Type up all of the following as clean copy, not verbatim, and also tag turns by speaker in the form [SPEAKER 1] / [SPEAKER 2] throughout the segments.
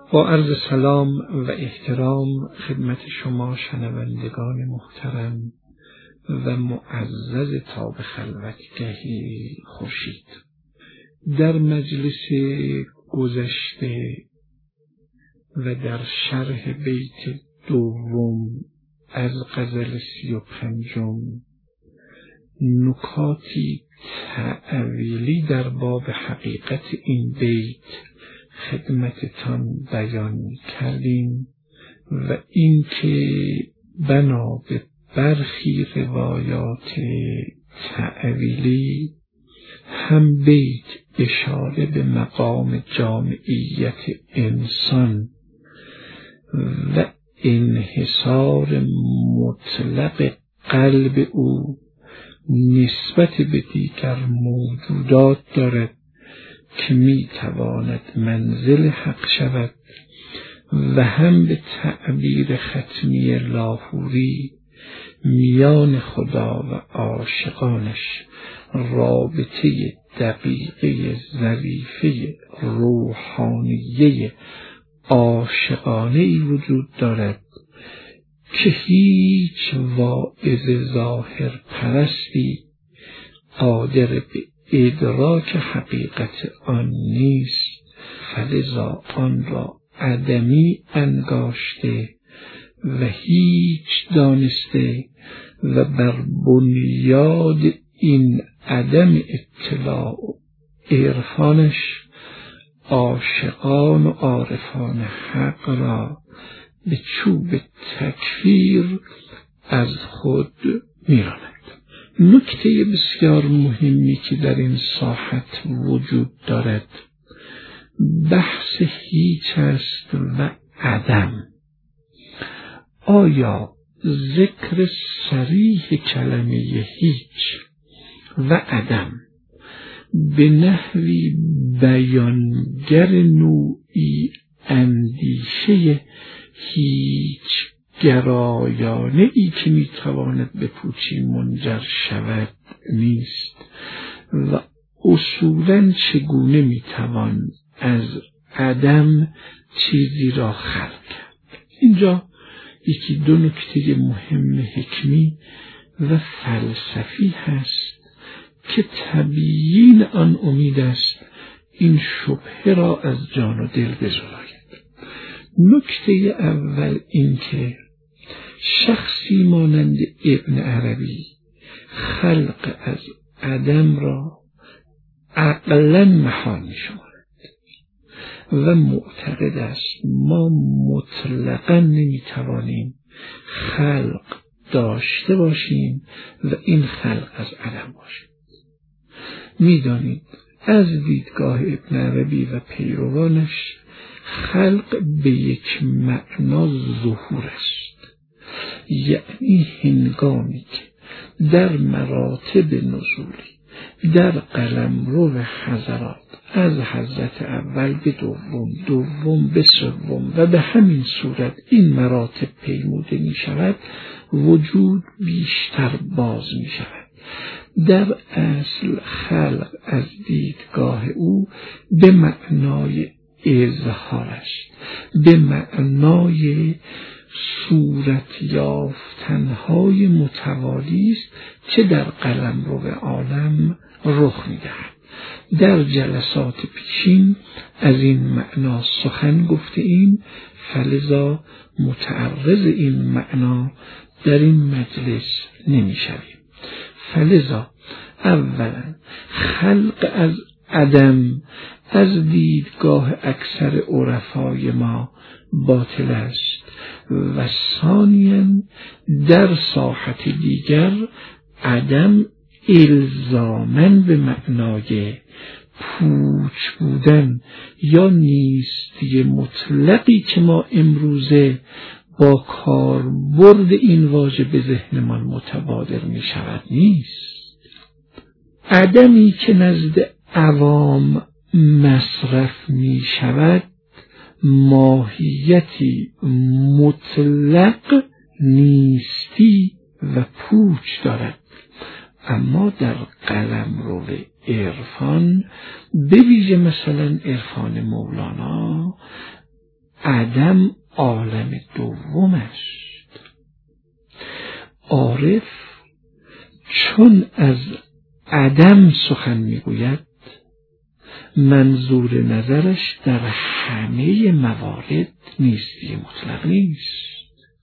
[SPEAKER 1] با عرض سلام و احترام خدمت شما شنوندگان محترم و معزز تا به خلوتگهی خورشید، در مجلس گذشته و در شرح بیت دوم از غزل 35 نکاتی تأویلی در باب حقیقت این بیت خدمتتان بیان کردیم و اینکه بنا به برخی روایات تأویلی هم بیت اشاره به مقام جامعیت انسان و انحصار مطلق قلب او نسبت به دیگر موجودات دارد که می تواند منزل حق شود و هم به تعبیر ختمی لاهوری میان خدا و عاشقانش رابطه دقیقه ظریفه روحانیه عاشقانه‌ای وجود دارد که هیچ واعظ ظاهر پرستی قادر به ادراک حقیقت آن نیست، فلذا آن را عدمی انگاشته و هیچ دانسته و بر بنیاد این عدم اطلاع و عرفانش عاشقان و عارفان حق را به چوب تکفیر از خود میراند. نکته بسیار مهمی که در این ساحت وجود دارد بحث هیچ است و عدم. آیا ذکر صریح کلمه هیچ و عدم به نحوی بیانگر نوعی اندیشه هیچ گرایانه ای که میتواند به پوچی منجر شود نیست و اصولاً چگونه میتوان از عدم چیزی را خلق کرد؟ اینجا یکی دو نکته مهم حکمی و فلسفی هست که تبیین آن امید است این شبهه را از جان و دل بزداید. نکته اول این که شخصی مانند ابن عربی خلق از عدم را عقلاً محال می شمارد و معتقد است ما مطلقاً نمی توانیم خلق داشته باشیم و این خلق از عدم باشد. می دانید از دیدگاه ابن عربی و پیروانش خلق به یک معنا ظهور است، یعنی هنگامی که در مراتب نزولی در قلمرو حضرات از حضرت اول به دوم به سوم و به همین صورت این مراتب پیموده می شود، وجود بیشتر باز می شود. در اصل خلق از دیدگاه او به معنای اظهارش، به معنای صورت یافتنهای متوالی است که در قلمرو عالم رخ می‌دهد. در جلسات پیشین از این معنا سخن گفته ایم، فلذا متعرض این معنا در این مجلس نمی‌شویم. فلذا اولا خلق از عدم از دیدگاه اکثر عرفای ما باطل است و ثانیاً در ساحت دیگر عدم الزاماً به معنای پوچ بودن یا نیستی مطلقی که ما امروزه با کاربرد این واژه به ذهنمان متبادر می شود نیست. عدمی که نزد عوام مصرف می شود ماهیتی مطلق نیستی و پوچ دارد، اما در قلمرو عرفان به ویژه مثلا عرفان مولانا عدم عالم دوم است. عارف چون از عدم سخن میگوید، منظور نظرش در همه موارد نیستی مطلق نیست.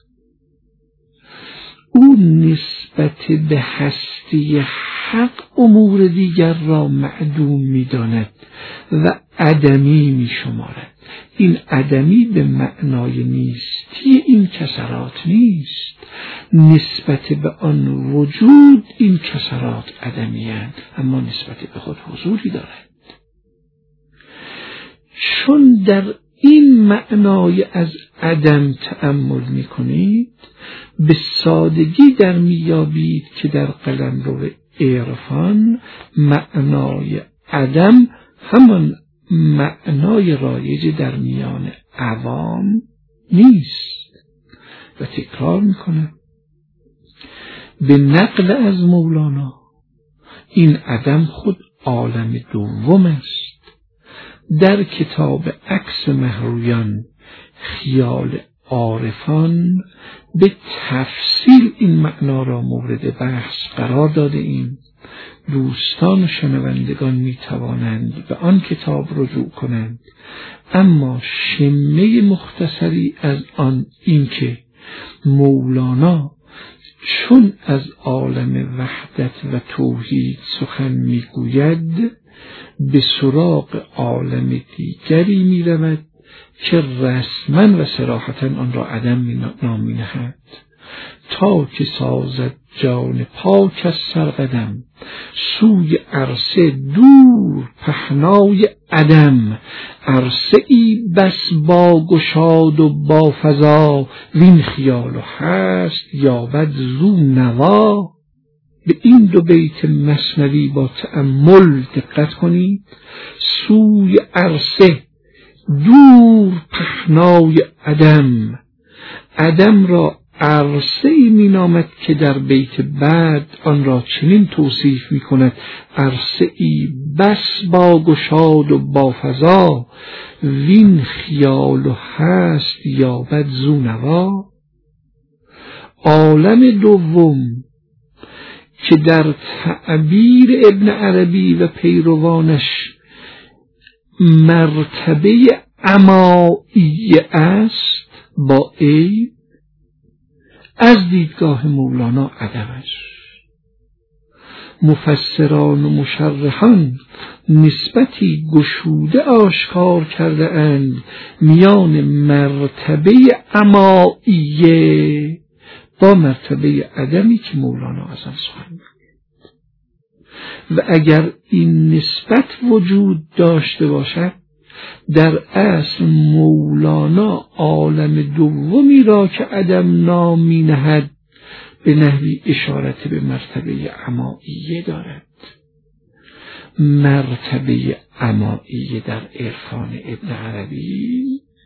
[SPEAKER 1] او نسبت به هستی حق امور دیگر را معدوم می‌داند و عدمی می‌شمارد. این عدمی به معنای نیستی این کسرات نیست. نسبت به آن وجود این کسرات عدمی‌اند، اما نسبت به خود حضوری دارند. چون در این معنای از عدم تأمل می‌کنید، به سادگی در میابید که در قلمرو عرفان معنای عدم همان معنای رایج در میان عوام نیست. و تکرار میکنم، به نقل از مولانا این عدم خود عالم دوم است. در کتاب عکس مهرویان خیال عارفان به تفصیل این معنا را مورد بحث قرار داده ایم. دوستان و شنوندگان می توانند به آن کتاب رجوع کنند، اما شمه مختصری از آن این که مولانا چون از عالم وحدت و توحید سخن می گوید، به سراغ عالم دیگری می رود که رسما و صراحتا آن را عدم نام می نهد. تا که سازد جان پاک از سرقدم، سوی عرصه دور پهنای عدم. عرصه ای بس با گشاد و با فضا، وین خیال و هست یابد زو نوا. به این دو بیت مثنوی با تأمل دقت کنید. سوی عرصه دور پهنای عدم، عدم را عرصه ای می نامد که در بیت بعد آن را چنین توصیف می کند: عرصه ای بس با گشاد و با فضا، وین خیال و هست یابد زو نوا. عالم دوم که در تعبیر ابن عربی و پیروانش مرتبه عمائیه است با ای، از دیدگاه مولانا عدمش. مفسران و مشرحان نسبتی گشوده آشکار کرده اند میان مرتبه عمائیه با مرتبه عدمی که مولانا از آن سخن می‌گوید. و اگر این نسبت وجود داشته باشد، در اصل مولانا عالم دومی را که عدم نام می نهد به نحوی اشارت به مرتبه عمائیه دارد. مرتبه عمائیه در عرفان ابن عربی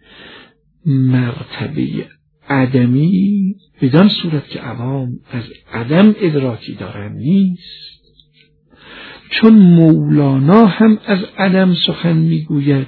[SPEAKER 1] مرتبه عدمی بدان صورت که عوام از عدم ادراکی دارند نیست. چون مولانا هم از عدم سخن میگوید،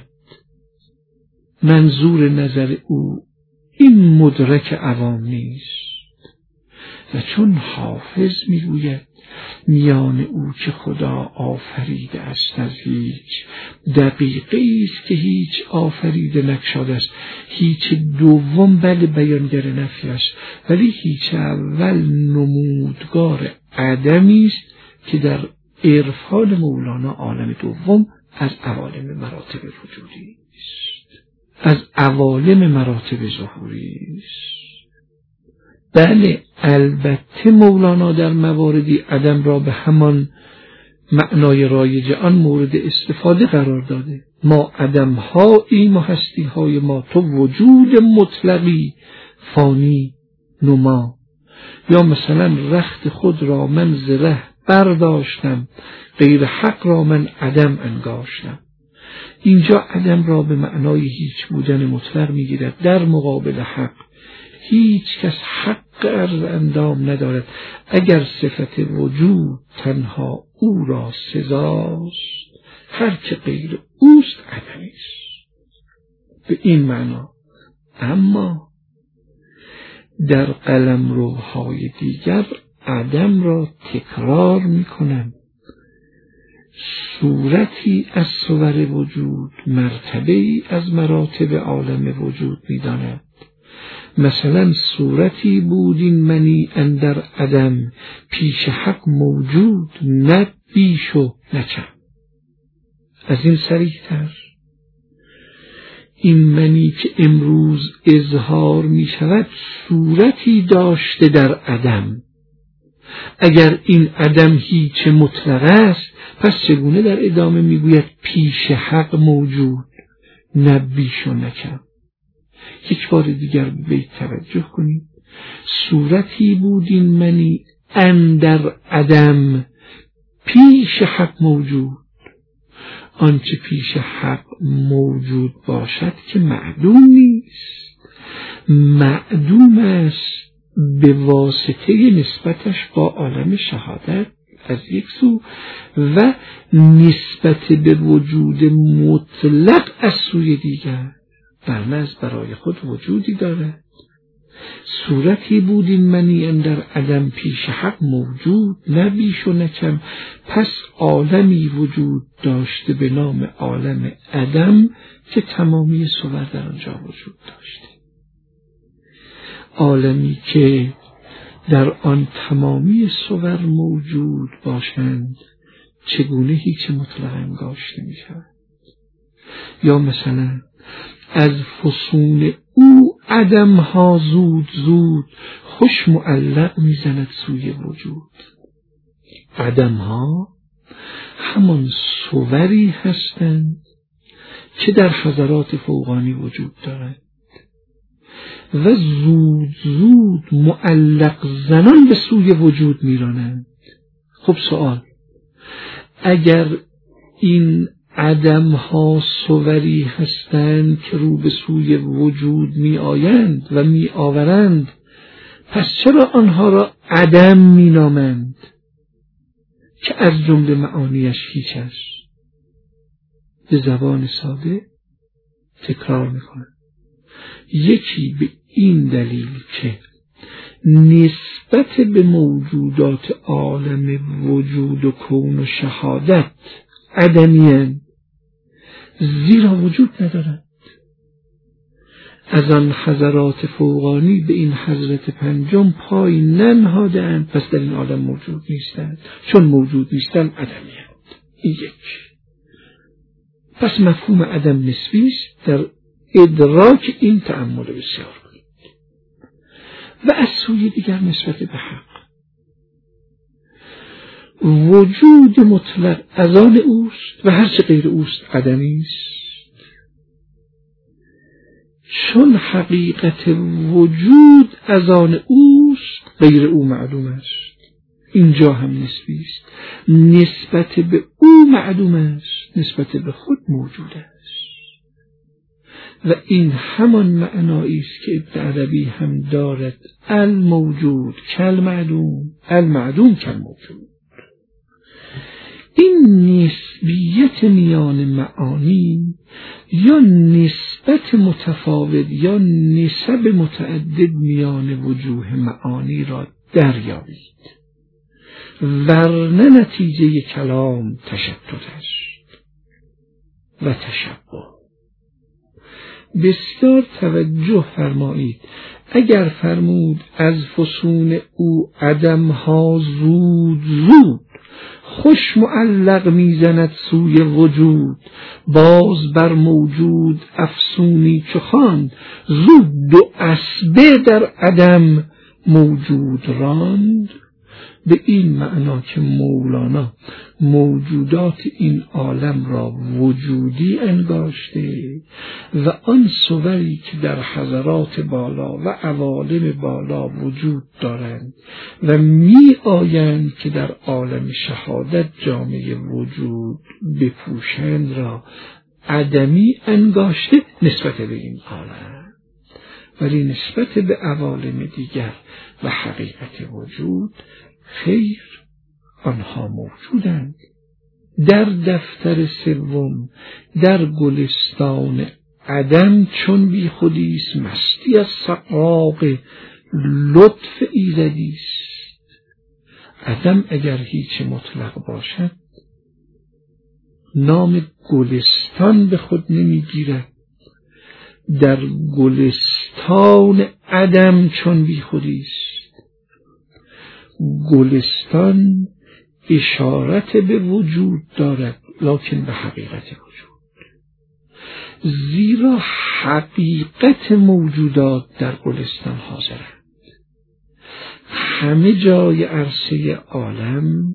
[SPEAKER 1] منظور نظر او این مدرک عوام نیست. و چون حافظ میگوید میان او که خدا آفریده است از هیچ، دقیقه است که هیچ آفریده نکشاده است. هیچ دوم بله بیانگر نفی است، ولی هیچ اول نمودگار عدمی است که در عرفان مولانا عالم دوم از عوالم مراتب وجودی است، از عوالم مراتب ظهوری است. بله البته مولانا در مواردی عدم را به همان معنای رایج آن مورد استفاده قرار داده. ما عدم هاییم و هستی های ما، تو وجود مطلقی فانی نما. یا مثلا رخت خود را من ز ره برداشتم، غیر حق را من عدم انگاشتم. اینجا عدم را به معنای هیچ بودن مطلق میگیرد. در مقابل حق هیچ کس حق عرض اندام ندارد. اگر صفت وجود تنها او را سزاست، هر که غیر اوست عدمی است. به این معنا اما در قلمروهای دیگر عدم را تکرار می‌کنند. صورتی از صور وجود مرتبه‌ای از مراتب عالم وجود می‌داند. مثلا صورتی بود این منی اندر عدم، پیش حق موجود، نه بیش و نه کم. از این صریح‌تر این منی که امروز اظهار می شود صورتی داشته در عدم. اگر این عدم هیچ مطلق است، پس چگونه در ادامه می گوید پیش حق موجود، نه بیش و نه کم؟ یک بار دیگر به بیت توجه کنید. صورتی بود این منی اندر عدم، پیش حق موجود. آنچه پیش حق موجود باشد که معدوم نیست، معدوم است به واسطه نسبتش با عالم شهادت از یک سو و نسبت به وجود مطلق از سوی دیگر. برنز برای خود وجودی دارد. صورتی بود این منی اندر عدم، پیش حق موجود، نه بیش و نه کم. پس عالمی وجود داشته به نام عالم عدم که تمامی صور در آنجا وجود داشته. عالمی که در آن تمامی صور موجود باشند چگونه هیچ مطلق انگاشته می شود؟ یا مثلا از فسون او عدم ها زود زود، خوش معلق می زند سوی وجود. عدم ها همان صوری هستند که در حضرات فوقانی وجود دارند و زود زود معلق زنان به سوی وجود می رانند. خب سوال، اگر این عدم ها صوری هستند که رو به سوی وجود می آیند و می آورند، پس چرا آنها را عدم می نامند که از جمله معانیش هیچ است؟ به زبان ساده تکرار می کنند. یکی به این دلیل که نسبت به موجودات عالم وجود و کون و شهادت عدمی‌اند، زیرا وجود ندارند. از آن حضرات فوقانی به این حضرت پنجم پای ننهادند، پس در این عالم موجود نیستند. چون موجود نیستند عدمی‌اند. این یک. پس مفهوم عدم نسبی است. در ادراک این تأمل بسیار کنید. و از سوی دیگر نسبت به حق، وجود مطلق از آن اوست و هرچه غیر اوست عدمی است. چون حقیقت وجود از آن اوست، غیر او معدوم است. اینجا هم نسبی است. نسبت به او معدوم است، نسبت به خود موجود است. و این همان معنایی است که ابن عربی هم دارد: الموجود کالمعدوم، المعدوم کالموجود. این نسبیت میان معانی یا نسبت متفاوت یا نسب متعدد میان وجوه معانی را دریابید، ورنه نتیجه کلام تشتت است و تشبه. بسیار توجه فرمایید. اگر فرمود از فسون او عدم ها زود زود، خوش معلق میزند سوی وجود، باز بر موجود افسونی چو خواند، زود دو اسبه در عدم موجود راند. به این معنا که مولانا موجودات این عالم را وجودی انگاشته و آن صوری که در حضرات بالا و عوالم بالا وجود دارند و می آیند که در عالم شهادت جامعه وجود بپوشند را عدمی انگاشته نسبت به این عالم، ولی نسبت به عوالم دیگر و حقیقت وجود خیر، آنها موجودند. در دفتر سوم در گلستان عدم چون بی خودیست، مستی از سغراق لطف ایزدیست. عدم اگر هیچ مطلق باشد نام گلستان به خود نمیگیرد. در گلستان عدم چون بی خودیست. گلستان اشارت به وجود دارد لکن به حقیقت وجود، زیرا حقیقت موجودات در گلستان حاضرند. همه جای عرصه عالم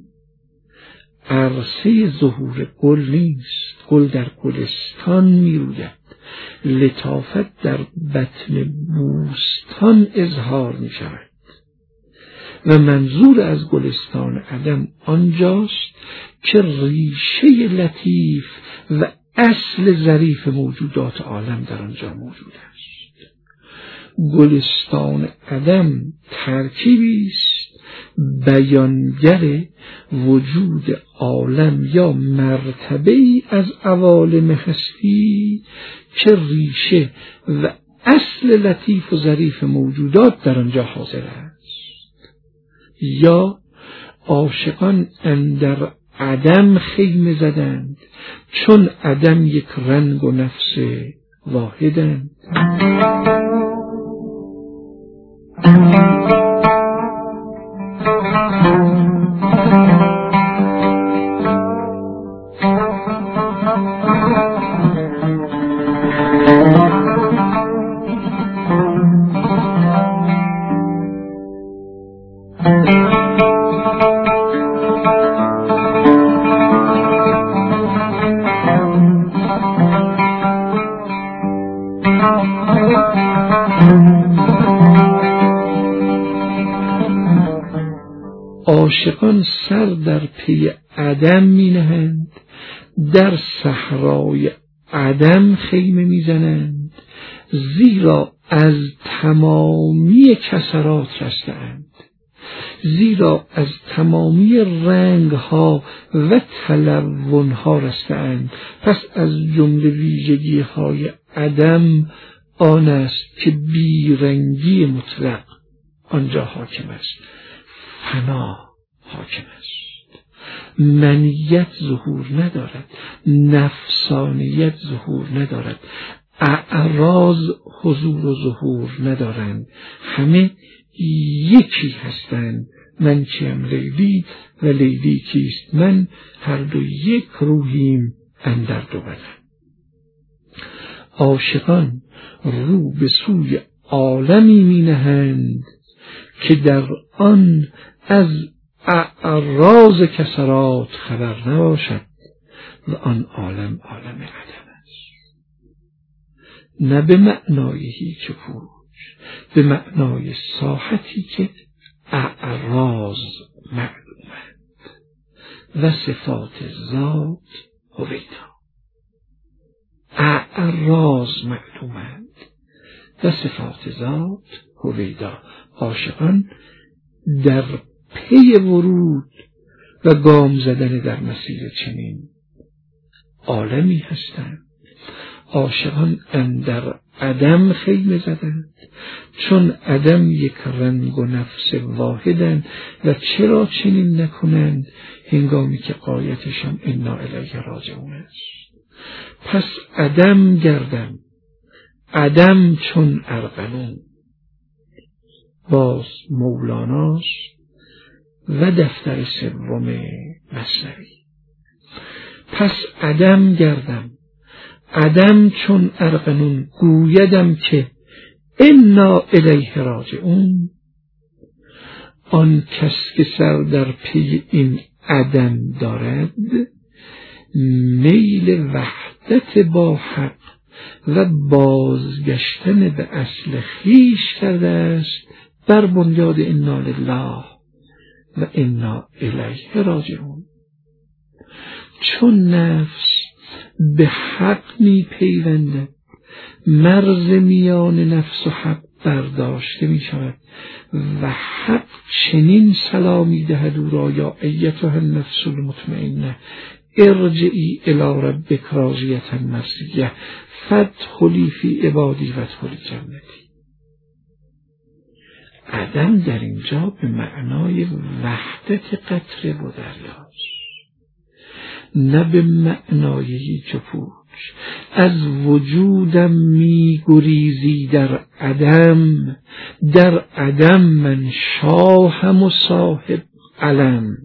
[SPEAKER 1] عرصه ظهور گل نیست. گل در گلستان می روید، لطافت در بطن بوستان اظهار می شود و منظور از گلستان عدم آنجاست که ریشه لطیف و اصل ظریف موجودات عالم در آنجا موجود است. گلستان عدم ترکیبی است بیانگر وجود عالم یا مرتبه‌ای از عوالم هستی که ریشه و اصل لطیف و ظریف موجودات در آنجا حاضر است. یا عاشقان اندر عدم خیمه زدند، چون عدم یک رنگ و نفس واحدند. عاشقان سر در پی عدم می نهند، در صحرای عدم خیمه می زنند، زیرا از تمامی کسرات رستند، زیرا از تمامی رنگ ها و تلون ها رستند. پس از جمله ویژگی های عدم آن است که بیرنگی مطلق آنجا حاکم است، فنا حاکم است، منیت ظهور ندارد، نفسانیت ظهور ندارد، اعراض حضور و ظهور ندارند، همه یکی هستند. من کیم لیلی و لیلی کیست من، هر دو یک روحیم اندر دو بدن. عاشقان رو به سوی عالمی می نهند که در آن از اعراض کسرات خبر نباشد و آن عالم عالم عدم است. نه به معنای هیچ پوچ، به معنای ساحتی که اعراض معلومند و صفات ذات هویدا. اعراض معلومند و صفات ذات هویدا. عاشقان در پی ورود و گام زدن در مسیر چنین عالمی هستند. عاشقان اندر عدم خیمه زدند، چون عدم یک رنگ و نفس واحدند. و چرا چنین نکنند هنگامی که غایتشان انا الیه راجعون است؟ پس عدم گردم، عدم چون ارغنون. باز مولاناست و دفتر سوم مثنوی. پس عدم گردم، عدم چون ارغنون، گویدم که انا الیه راجعون. آن کس که سر در پی این عدم دارد میل وحدت با حق و بازگشتن به اصل خویش کرده است بر بنیاد انا لله و انا الیه راجعون. چون نفس به حق می پیوندد، مرز میان نفس و حق برداشته می شود و حق چنین سلامی دهد او را: یا ایتها النفس المطمئنه ارجعی الی ربک راضیة مرضیة فادخلی فی عبادی وادخلی جنتی. عدم در اینجا به معنای وحدت قطره و دریاست، نه به معنای هیچ و پوچ. از وجودم می گریزی در عدم من شاهم و صاحب علم.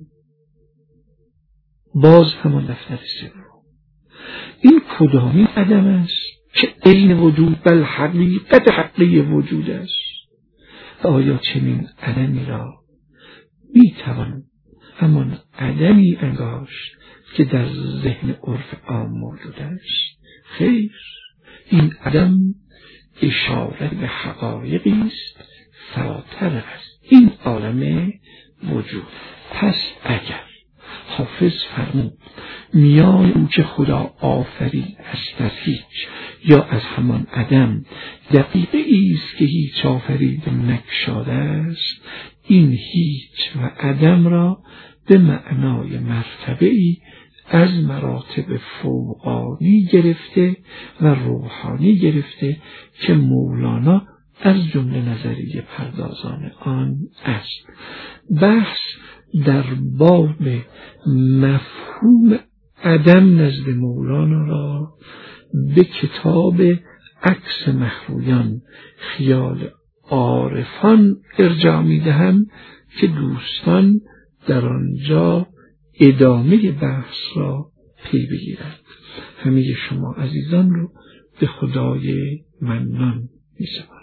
[SPEAKER 1] باز همان دفتر سوم. این کدامین عدم است که عین وجود بل حقیقت حقیقی وجود است؟ آیا چنین عدمی را می توان همان عدمی انگاشت که در ذهن عرف عام موجود است؟ خیر، این عدم اشاره به حقایقی است فراتر از این عالم وجود. پس اگر حافظ فرمود میان او که خدا آفرید است از هیچ یا از همان عدم دقیقه ایست که هیچ آفرید نگشاده است، این هیچ و عدم را به معنای مرتبه‌ای از مراتب فوقانی گرفته و روحانی گرفته که مولانا از جمله نظریه پردازان آن است. بحث در باب مفهوم عدم نزد مولانا را به کتاب عکس مخرویان خیال عارفان ارجاع می‌دهم که دوستان در آنجا ادامه بحث را پی بگیرند. همه شما عزیزان رو به خدای منان می‌سپارم.